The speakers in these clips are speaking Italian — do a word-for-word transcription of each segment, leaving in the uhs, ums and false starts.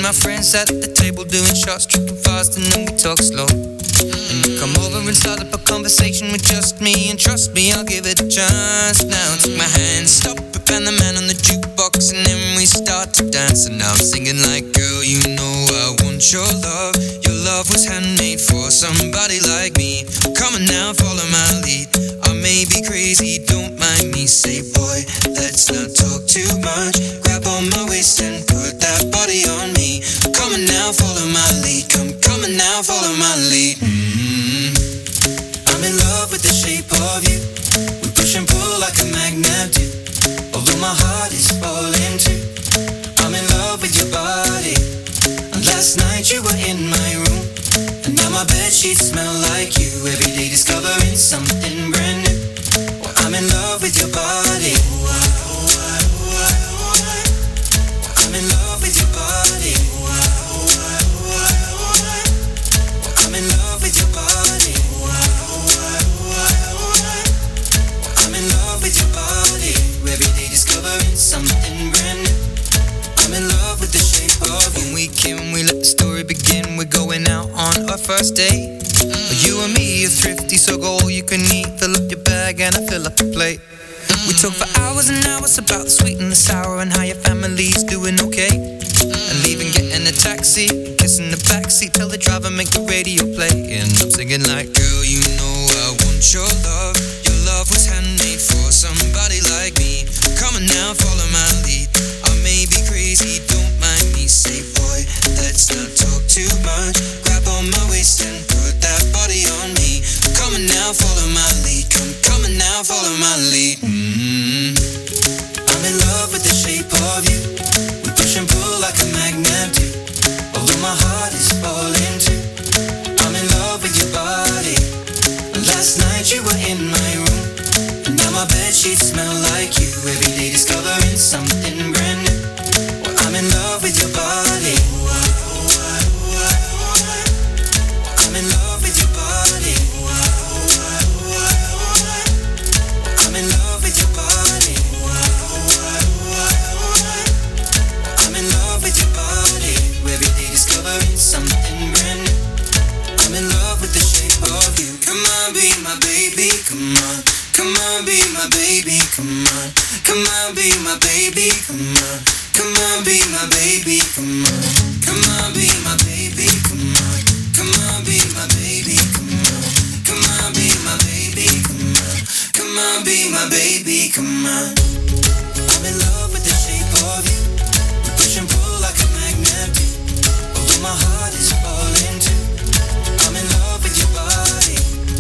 and my friends sat at the table doing shots, tripping fast, and then we talk slow. And you come over and start up a conversation with just me, and trust me, I'll give it a chance. Now take my hand, stop it, and the man on the jukebox, and then we start to dance. And now I'm singing like, girl, you know I want your love. Your love was handmade for somebody like me. Come on now, follow my lead. I may be crazy, don't mind me. Say, boy, let's not talk too much. Grab on my waist and put that body on me. Come on now, follow my lead. Come, come on now, follow my lead. Mm-hmm. I'm in love with the shape of you. We push and pull like a magnet do. Although my heart is falling too. I'm in love with your body. And last night you were in my room, and now my bedsheets smell like you. Every day discovering something brand new. Well, I'm in love with your body. I'm in love with your body. I'm in love with your body. I'm in love with your body. Every day discovering something brand new. I'm in love with the shape of you. When we came, we let the story begin. We're going out on our first date. Mm. You and me are thrifty, so go all you can eat. Fill up your bag and I fill up the plate. Mm. We talk for hours and hours about the sweet and the sour and how your family's doing okay. Mm. And leaving, getting a taxi, kissing the backseat, tell the driver make the radio play. And I'm singing like, girl, you know I want your love. Your love was handmade for somebody like me. Come on now, follow my lead. I may be crazy, don't mind me. Say, boy, let's not talk too much. Grab on my waist and put that body on me. Come on now, follow my lead. Come, come on now, follow my lead. Mm-hmm. I'm in love with the shape of you. We push and pull like a magnet do. Although my heart is falling too. I'm in love with your body. Last night you were in my room, and now my bedsheets smell like you. Every day discovering something brand new. Well, I'm in love with your body. I'm in love with your body. I'm in love with your body. I'm in love with your body. Every day discovering something brand new. I'm in love with the shape of you. Come on, be my baby, come on. Come on, be my baby, come on. Come on, be my baby, come on. Come on, be my baby, come on. Come on, be my baby, come on. Come on, be my baby, come on. Come on, be my baby, come on. Come on, be my baby, come on. I'm in love with the shape of you. We push and pull like a magnet do. Although my heart is falling too. I'm in love with your body.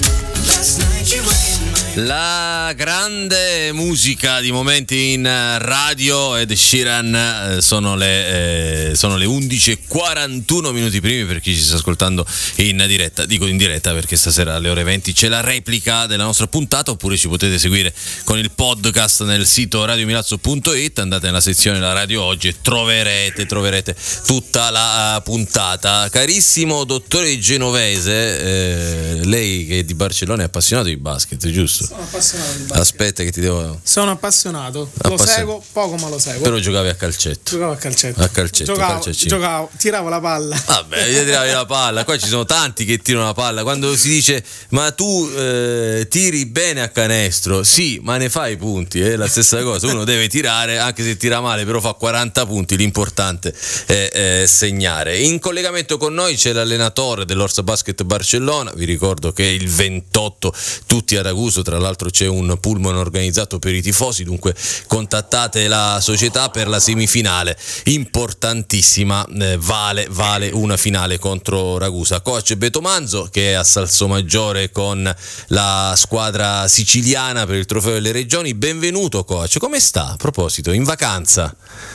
Last night you were in my... La grande musica di momenti in radio. Ed Sheeran. Sono le, eh, sono le undici e quarantuno minuti primi per chi ci sta ascoltando in diretta. Dico in diretta perché stasera alle ore venti c'è la replica della nostra puntata, oppure ci potete seguire con il podcast nel sito radio milazzo punto it. Andate nella sezione La Radio Oggi e troverete, troverete tutta la uh, puntata. Carissimo dottore Genovese, eh, lei che è di Barcellona è appassionato di basket, giusto? Sono appassionato di basket. Aspetta che ti devo... Sono appassionato, lo Appassion... seguo, poco ma lo seguo. Però giocavi a calcetto. Giocavo a calcetto. A calcetto, giocavo, calcetto. giocavo, tiravo la palla. Vabbè, io tiravi la palla. Qua ci sono tanti che tirano la palla. Quando si dice ma tu eh, tiri bene a canestro, sì, ma ne fai punti, è la stessa cosa. Uno deve tirare, anche se tira male, però fa quaranta punti. L'importante è, è segnare. In collegamento con noi c'è l'allenatore dell'Orsa Basket Barcellona. Vi ricordo che il ventotto tutti a Raguso, tra l'altro c'è un pullman organizzato per i tifosi, dunque contattate la società per la semifinale importantissima, eh, vale, vale una finale contro Ragusa. Coach Beto Manzo, che è a Salsomaggiore con la squadra siciliana per il trofeo delle regioni, benvenuto coach, come sta? A proposito, in vacanza?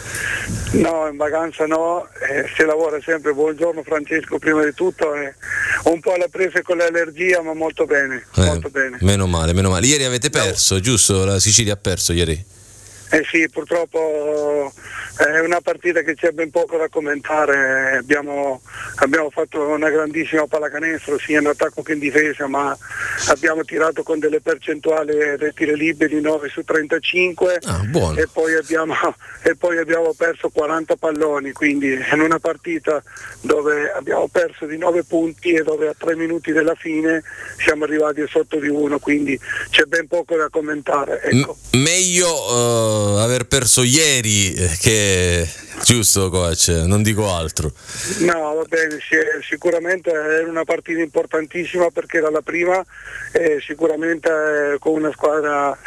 No, in vacanza no, eh, si lavora sempre. Buongiorno Francesco, prima di tutto, eh, un po' alle prese con l'allergia, ma molto bene, eh, molto bene. Meno male, meno male. Ieri avete perso, no. Giusto? La Sicilia ha perso ieri? Eh sì, purtroppo è una partita che c'è ben poco da commentare. Abbiamo, abbiamo fatto una grandissima pallacanestro sia in attacco che in difesa, ma abbiamo tirato con delle percentuali dei tiri liberi nove su trentacinque Ah, buono. e, poi abbiamo, e poi abbiamo perso quaranta palloni, quindi in una partita dove abbiamo perso di nove punti e dove a tre minuti della fine siamo arrivati sotto di uno, quindi c'è ben poco da commentare. Ecco. M- meglio uh, aver perso ieri che giusto, coach, non dico altro. No, va bene, sì, sicuramente era una partita importantissima perché era la prima, eh, sicuramente eh, con una squadra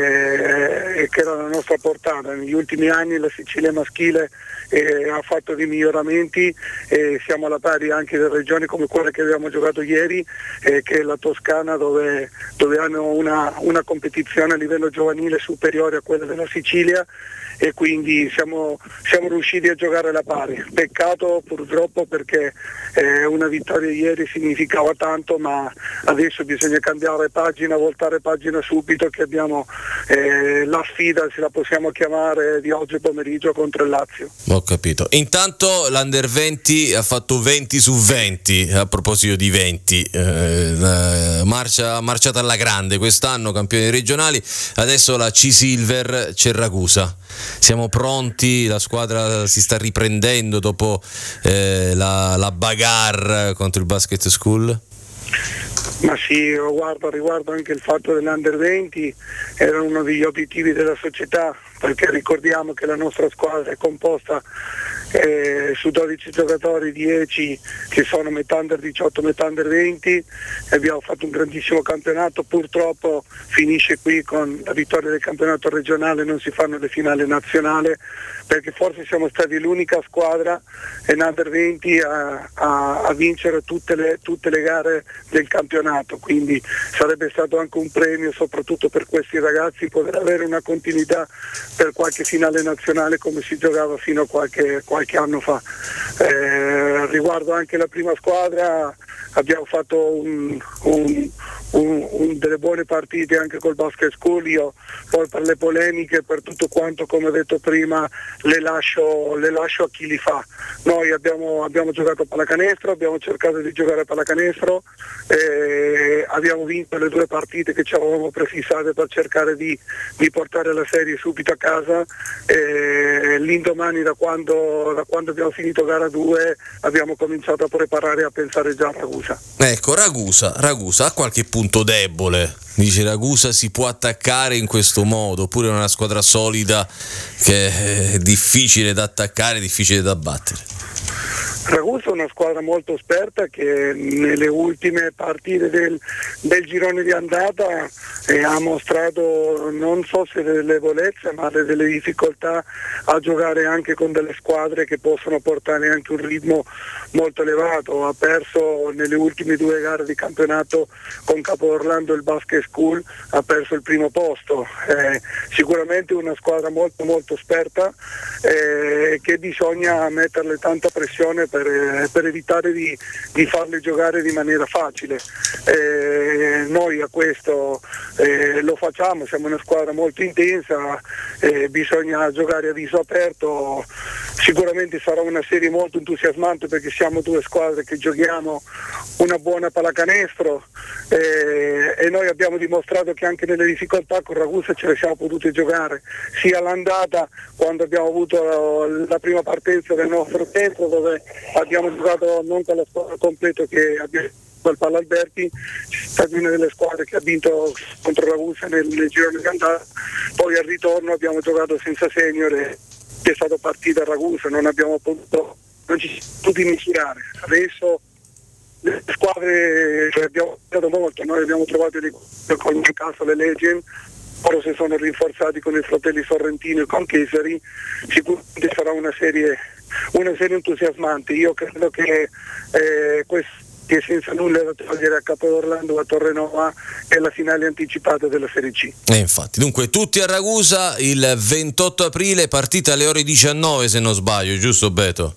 eh, che era la nostra portata. Negli ultimi anni la Sicilia maschile eh, ha fatto dei miglioramenti e siamo alla pari anche delle regioni come quelle che abbiamo giocato ieri, eh, che è la Toscana, dove, dove hanno una, una competizione a livello giovanile superiore a quella della Sicilia, e quindi siamo, siamo riusciti a giocare alla pari. Peccato purtroppo perché eh, una vittoria ieri significava tanto, ma adesso bisogna cambiare pagina, voltare pagina subito, che abbiamo eh, la sfida, se la possiamo chiamare, di oggi pomeriggio contro il Lazio. Ho capito. Intanto l'Under venti ha fatto venti su venti, a proposito di venti, eh, marcia, marciata alla grande quest'anno, campioni regionali, adesso la C-Silver Cerragusa. Siamo pronti, la squadra si sta riprendendo dopo eh, la, la bagarre contro il Basket School? Ma sì, guarda, riguardo anche il fatto dell'Under venti, era uno degli obiettivi della società, perché ricordiamo che la nostra squadra è composta eh, su dodici giocatori, dieci che sono metà Under diciotto, metà Under venti, e abbiamo fatto un grandissimo campionato. Purtroppo finisce qui con la vittoria del campionato regionale, non si fanno le finali nazionali, perché forse siamo stati l'unica squadra in Under venti a, a, a vincere tutte le, tutte le gare del campionato, quindi sarebbe stato anche un premio soprattutto per questi ragazzi poter avere una continuità per qualche finale nazionale come si giocava fino a qualche, qualche anno fa. Eh, riguardo anche la prima squadra, abbiamo fatto un, un, un, un delle buone partite anche col Basket School. Io poi per le polemiche, per tutto quanto, come ho detto prima, le lascio, le lascio a chi li fa. Noi abbiamo, abbiamo giocato a pallacanestro, abbiamo cercato di giocare a pallacanestro, eh, abbiamo vinto le due partite che ci avevamo prefissate per cercare di, di portare la serie subito a casa. Eh, l'indomani, da quando, da quando abbiamo finito gara due, abbiamo cominciato a preparare e a pensare già a Ragusa. Ecco, Ragusa, Ragusa ha qualche punto debole. Dice Ragusa si può attaccare in questo modo, oppure è una squadra solida che è difficile da attaccare, difficile da battere? Ragusa è una squadra molto esperta che nelle ultime partite del, del girone di andata eh, ha mostrato, non so se delle debolezze, ma delle difficoltà a giocare anche con delle squadre che possono portare anche un ritmo molto elevato. Ha perso nelle ultime due gare di campionato con Capo Orlando il Basket School, ha perso il primo posto. Eh, sicuramente una squadra molto molto esperta, eh, che bisogna metterle tanta pressione per, eh, per evitare di, di farle giocare di maniera facile. Eh, noi a questo eh, lo facciamo, siamo una squadra molto intensa, eh, bisogna giocare a viso aperto. Sicuramente sarà una serie molto entusiasmante perché siamo due squadre che giochiamo una buona pallacanestro, eh, e noi abbiamo dimostrato che anche nelle difficoltà con Ragusa ce le siamo potute giocare, sia all'andata quando abbiamo avuto la prima partenza del nostro centro, dove abbiamo giocato non con la squadra completa che abbiamo il Palla Alberti, c'è stata una delle squadre che ha vinto contro Ragusa nel, nel girone di andata. Poi al ritorno abbiamo giocato senza senior e è stato partita a Ragusa, non abbiamo potuto, non ci siamo potuti misurare. Adesso le squadre cioè, abbiamo giocato molto, noi abbiamo trovato le, con il caso le Legend, loro si sono rinforzati con i fratelli Sorrentino e con Chiesari. Sicuramente sarà una serie, una serie entusiasmante. Io credo che eh, questo, che senza nulla da togliere a Capo Orlando o a Torrenova, è la finale anticipata della Serie C. E infatti, dunque tutti a Ragusa il ventotto aprile, partita alle ore diciannove se non sbaglio, giusto Beto?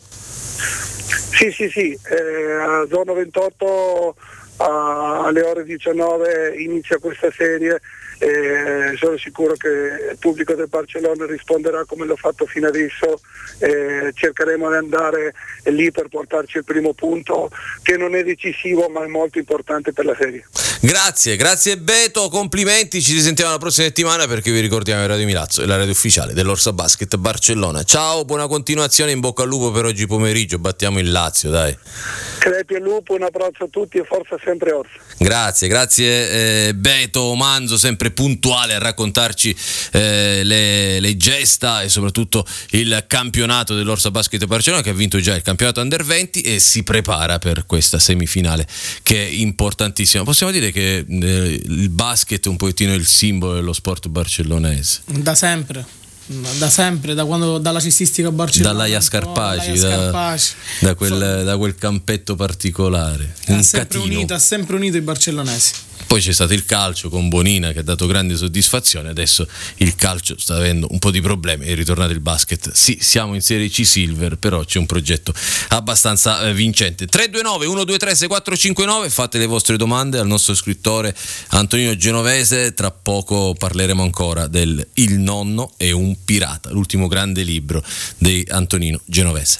Sì, sì, sì, eh, a zona ventotto a, alle ore diciannove inizia questa serie. e sono sicuro che il pubblico del Barcellona risponderà come l'ho fatto fino adesso, e cercheremo di andare lì per portarci il primo punto che non è decisivo ma è molto importante per la serie. Grazie, grazie Beto, complimenti, ci risentiamo la prossima settimana perché vi ricordiamo che Radio Milazzo è la radio ufficiale dell'Orsa Basket Barcellona. Ciao, buona continuazione, in bocca al lupo per oggi pomeriggio, battiamo il Lazio, dai. Crepi al lupo, un abbraccio a tutti e forza sempre Orsa. Grazie, grazie eh, Beto Manzo, sempre puntuale a raccontarci eh, le, le gesta e soprattutto il campionato dell'Orsa Basket Barcellona, che ha vinto già il campionato Under venti e si prepara per questa semifinale che è importantissima. Possiamo dire che eh, il basket è un pochettino il simbolo dello sport barcellonese. Da sempre. Da sempre, da quando, dalla cestistica Barcellona, dalla Jascarpaci, da, da, quel, da quel campetto particolare, ha un sempre catino. unito, ha sempre unito i barcellonesi. Poi c'è stato il calcio con Bonina che ha dato grande soddisfazione, adesso il calcio sta avendo un po' di problemi, è ritornato il basket. Sì, siamo in Serie C Silver, però c'è un progetto abbastanza eh, vincente. tre due nove uno due tre sei quattro cinque nove, fate le vostre domande al nostro scrittore Antonino Genovese, tra poco parleremo ancora del Il nonno è un pirata, l'ultimo grande libro di Antonino Genovese.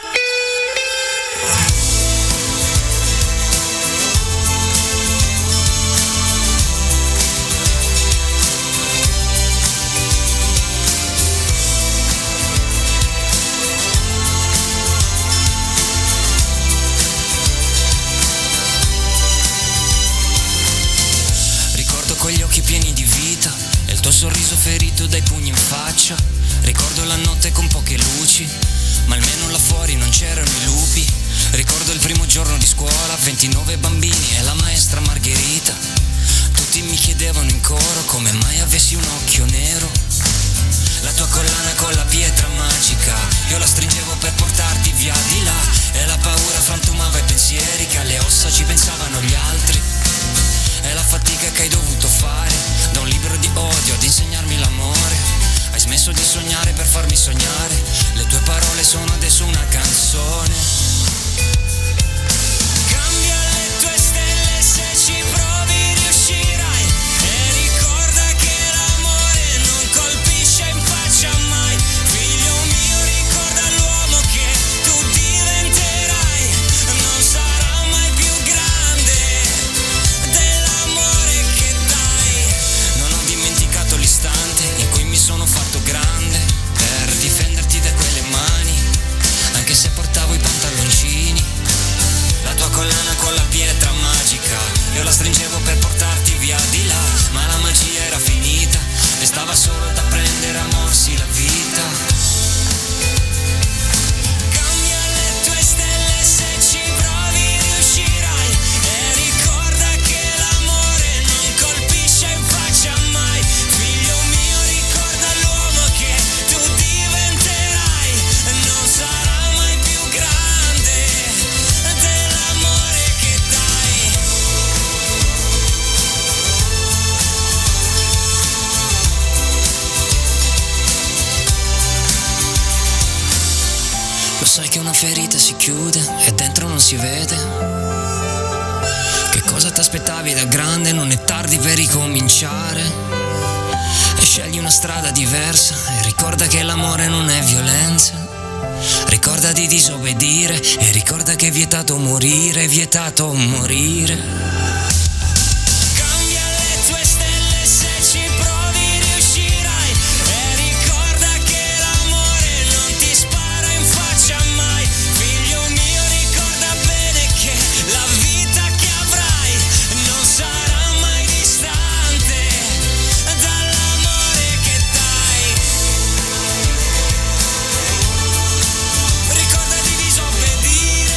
Sorriso ferito dai pugni in faccia. Ricordo la notte con poche luci, ma almeno là fuori non c'erano i lupi. Ricordo il primo giorno di scuola, ventinove bambini e la maestra Margherita. Tutti mi chiedevano in coro come mai avessi un occhio nero. La tua collana con la pietra magica, io la stringevo per portarti via di là. E la paura frantumava i pensieri, che alle ossa ci pensavano gli altri. E la fatica che hai dovuto fare, da un libro di odio ad insegnarmi l'amore. Hai smesso di sognare per farmi sognare, le tue parole sono adesso una canzone. Cambia le tue stelle, se ci provi riuscirai. E ricorda che l'amore non colpisce in faccia mai. Figlio mio, ricorda l'uomo che tu diventerai. Non sarà mai più grande dell'amore che dai. Non ho dimenticato l'istante in cui mi sono fatto grande per difenderti da quelle mani, anche se portavo i pantaloncini. La tua collana con la pietra magica, io la stringevo per portarti via di là, ma la magia era finita e stava solo da prendere a morsi la vita. Cambia le tue stelle, se ci provi riuscirai. E ricorda che l'amore non colpisce in faccia mai. Figlio mio, ricorda l'uomo che tu diventerai. Non sarà mai più grande dell'amore che dai. Lo sai che una ferita si chiude e dentro non si vede. Che cosa ti aspettavi da grande? Non è tardi per ricominciare. E scegli una strada diversa e ricorda che l'amore non è violenza. Ricorda di disobbedire e ricorda che è vietato morire, è vietato morire. Cambia le tue stelle, se ci provi riuscirai. E ricorda che l'amore non ti spara in faccia mai. Figlio mio, ricorda bene che la vita che avrai non sarà mai distante dall'amore che dai. Ricorda di disobbedire,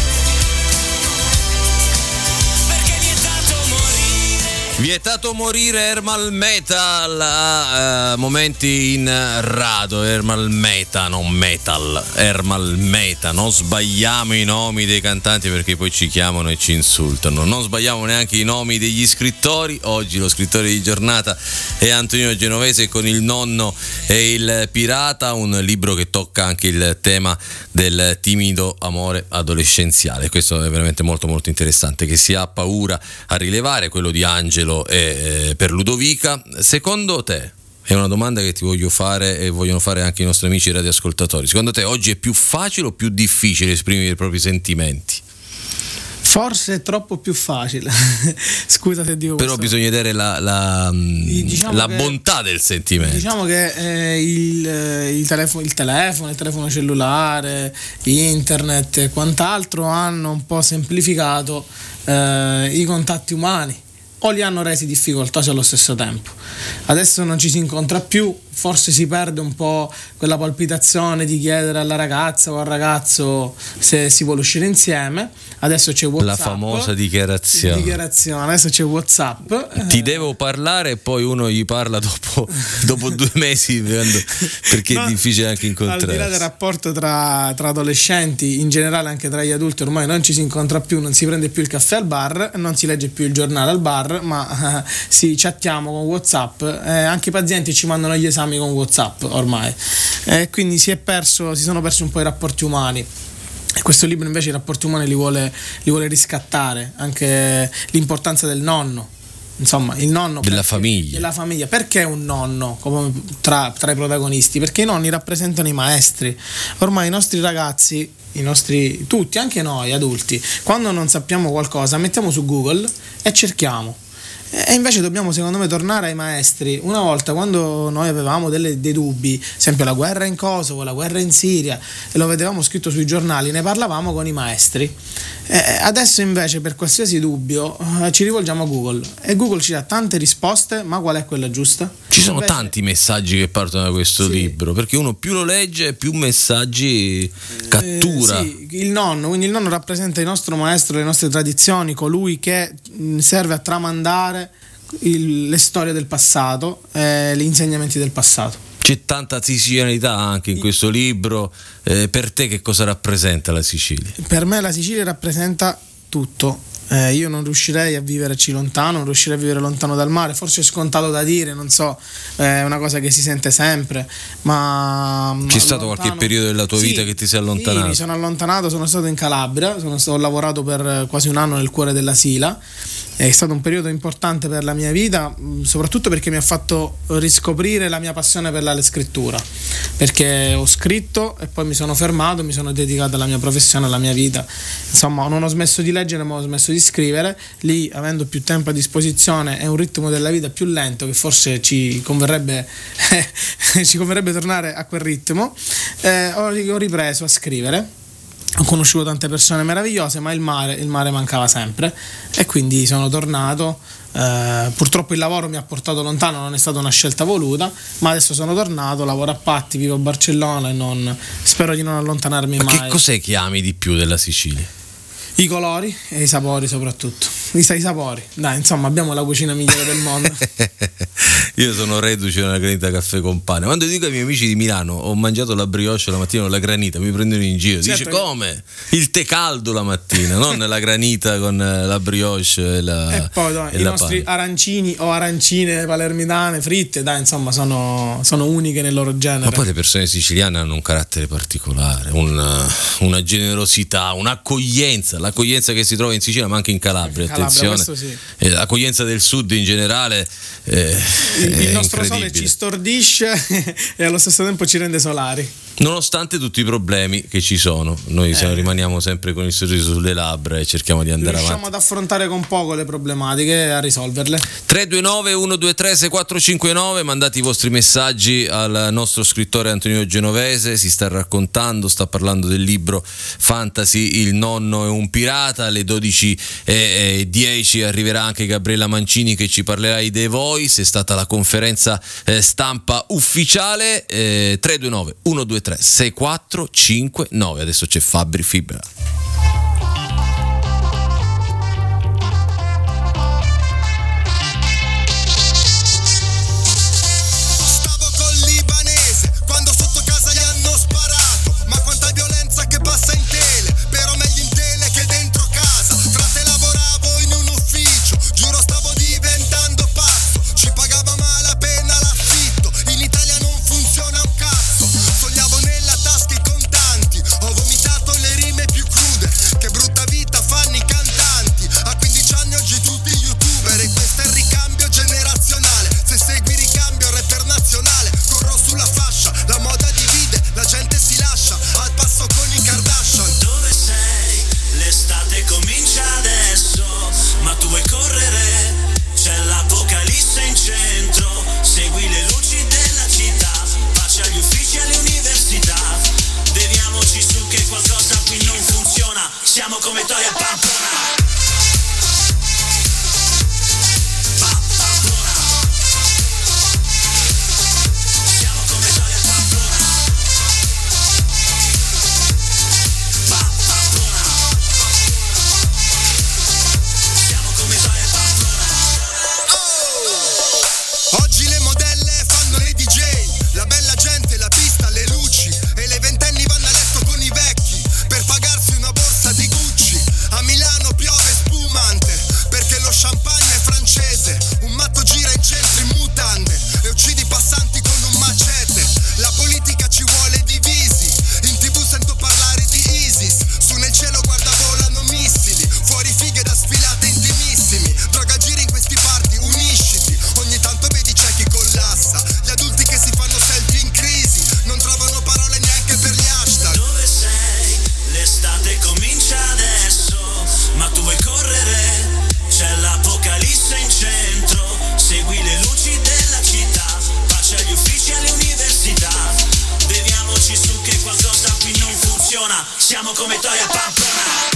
perché è vietato morire. Vietato morire, Ermal Metal a eh, momenti in rado. Ermal Meta, non metal, Ermal Meta. Non sbagliamo i nomi dei cantanti perché poi ci chiamano e ci insultano. Non sbagliamo neanche i nomi degli scrittori. Oggi lo scrittore di giornata è Antonino Genovese con Il nonno e il pirata, un libro che tocca anche il tema del timido amore adolescenziale. Questo è veramente molto molto interessante, che si ha paura a rilevare, quello di Angelo Angelo e eh, per Ludovica. Secondo te, è una domanda che ti voglio fare e vogliono fare anche i nostri amici radioascoltatori, secondo te oggi è più facile o più difficile esprimere i propri sentimenti? Forse è troppo più facile. Scusa se dico però questo. bisogna vedere la, la, diciamo la che, bontà del sentimento. Diciamo che eh, il, il, telefono, il telefono, il telefono cellulare, internet e quant'altro hanno un po' semplificato eh, i contatti umani, o li hanno resi difficoltosi allo stesso tempo. Adesso non ci si incontra più, forse si perde un po' quella palpitazione di chiedere alla ragazza o al ragazzo se si vuole uscire insieme. Adesso c'è WhatsApp, la famosa dichiarazione. dichiarazione adesso c'è WhatsApp, ti devo parlare e poi uno gli parla dopo, dopo due mesi perché no, è difficile anche incontrarsi. Al di là del rapporto tra, tra adolescenti, in generale anche tra gli adulti, ormai non ci si incontra più, non si prende più il caffè al bar, non si legge più il giornale al bar, ma eh, si chattiamo con WhatsApp, eh, anche i pazienti ci mandano gli esami con WhatsApp ormai, eh, quindi si è perso, si sono persi un po' i rapporti umani. E questo libro invece i rapporti umani li vuole, li vuole riscattare, anche l'importanza del nonno, insomma il nonno della perché, famiglia. della famiglia. Perché un nonno come tra, tra i protagonisti? Perché i nonni rappresentano i maestri. Ormai i nostri ragazzi, i nostri tutti, anche noi adulti, quando non sappiamo qualcosa mettiamo su Google e cerchiamo. E invece dobbiamo, secondo me, tornare ai maestri. Una volta, quando noi avevamo delle, dei dubbi, esempio la guerra in Kosovo, la guerra in Siria, e lo vedevamo scritto sui giornali, ne parlavamo con i maestri. E adesso invece per qualsiasi dubbio eh, ci rivolgiamo a Google e Google ci dà tante risposte, ma qual è quella giusta? Ci sono invece... tanti messaggi che partono da questo sì. libro, perché uno più lo legge più messaggi cattura. Eh, sì, il nonno, quindi il nonno rappresenta il nostro maestro, le nostre tradizioni, colui che mh, serve a tramandare il, le storie del passato, eh, gli insegnamenti del passato. C'è tanta sicilianità anche in questo libro. Eh, per te che cosa rappresenta la Sicilia? Per me la Sicilia rappresenta tutto. Eh, io non riuscirei a viverci lontano, non riuscirei a vivere lontano dal mare. Forse è scontato da dire, non so, è una cosa che si sente sempre, ma c'è stato lontano... qualche periodo della tua sì, vita che ti sei allontanato? Sì, mi sono allontanato, sono stato in Calabria, sono stato, ho lavorato per quasi un anno nel cuore della Sila. È stato un periodo importante per la mia vita, soprattutto perché mi ha fatto riscoprire la mia passione per la scrittura, perché ho scritto e poi mi sono fermato, mi sono dedicato alla mia professione, alla mia vita. Insomma, non ho smesso di leggere, ma ho smesso di scrivere. Lì, avendo più tempo a disposizione e un ritmo della vita più lento, che forse ci converrebbe ci converrebbe tornare a quel ritmo, eh, ho ripreso a scrivere. Ho conosciuto tante persone meravigliose, ma il mare, il mare mancava sempre e quindi sono tornato. Eh, purtroppo il lavoro mi ha portato lontano, non è stata una scelta voluta, ma adesso sono tornato, lavoro a Patti, vivo a Barcellona e non, spero di non allontanarmi ma mai. Ma che cos'è che ami di più della Sicilia? I colori e i sapori soprattutto. I, i sapori, dai, insomma, abbiamo la cucina migliore del mondo. Io sono reduce della granita caffè con pane. Quando dico ai miei amici di Milano ho mangiato la brioche la mattina con la granita, mi prendono in giro. Certo. Dice come? Il tè caldo la mattina, non la granita con la brioche e la E poi dai, e i la nostri pane. Arancini o arancine palermitane fritte, dai, insomma, sono, sono uniche nel loro genere. Ma poi le persone siciliane hanno un carattere particolare, una, una generosità, un'accoglienza, l'accoglienza che si trova in Sicilia ma anche in Calabria, Calabria, attenzione. sì. eh, l'accoglienza del sud in generale eh, il, il nostro incredibile. sole ci stordisce e allo stesso tempo ci rende solari. Nonostante tutti i problemi che ci sono, noi eh. rimaniamo sempre con il sorriso sulle labbra e cerchiamo di andare Riusciamo avanti. ad affrontare con poco le problematiche e a risolverle. tre due nove uno due tre sei quattro cinque nove, mandate i vostri messaggi al nostro scrittore Antonino Genovese, si sta raccontando, sta parlando del libro Fantasy Il nonno è un pirata. Alle dodici e dieci arriverà anche Gabriella Mancini che ci parlerà di The Voice, è stata la conferenza eh, stampa ufficiale. eh, tre due nove uno due tre sei quattro cinque nove. Adesso c'è Fabri Fibra. Stavo col libanese quando sotto casa gli hanno sparato, ma quanta violenza che passa in tele, però meglio in tele che dentro casa. Frate, lavoravo in un ufficio, giuro stavo diventando pazzo, ci pagava male appena l'affitto, in Italia non funziona un cazzo. Sognavo nella tasca i contanti, ho vomitato le rime più crude. siamo come Toia Pamplona. Oggi le modelle fanno le D J, la bella gente, la pista, le luci, e le ventenni vanno a letto con i vecchi per pagarsi una borsa di Gucci. A Milano piove spumante perché lo champagne è francese. Un matto gira in centro in mutande e uccide i passanti con un macete. La politica ci vuole divisi, in tv sento parlare di ISIS, su nel cielo guarda volano missili, fuori fighe da sfilate intimissimi. Droga gira in questi party, unisciti, ogni tanto vedi c'è chi collassa, gli adulti che si fanno selfie in crisi, non trovano parole neanche per gli hashtag. Dove sei? L'estate comincia adesso, ma tu vuoi correre? C'è l'apocalisse in centro, segui le luci della città, pace agli uffici e alle università, beviamoci su che qualcosa qui non funziona, siamo come Toia Pamplona.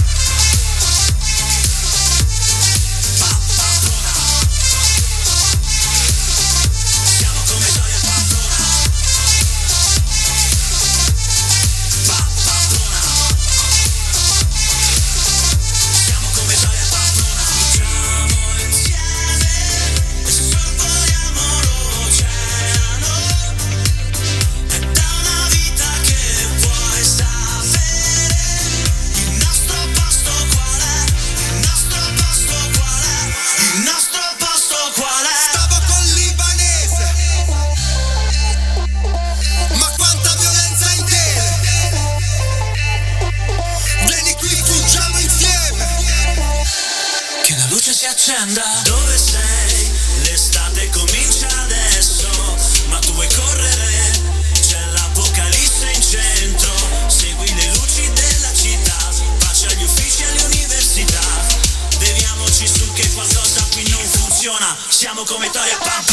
Dove sei? L'estate comincia adesso, ma tu vuoi correre? C'è l'apocalisse in centro, segui le luci della città, pace agli uffici e alle università, beviamoci su che qualcosa qui non funziona, siamo come Toia Pamplona.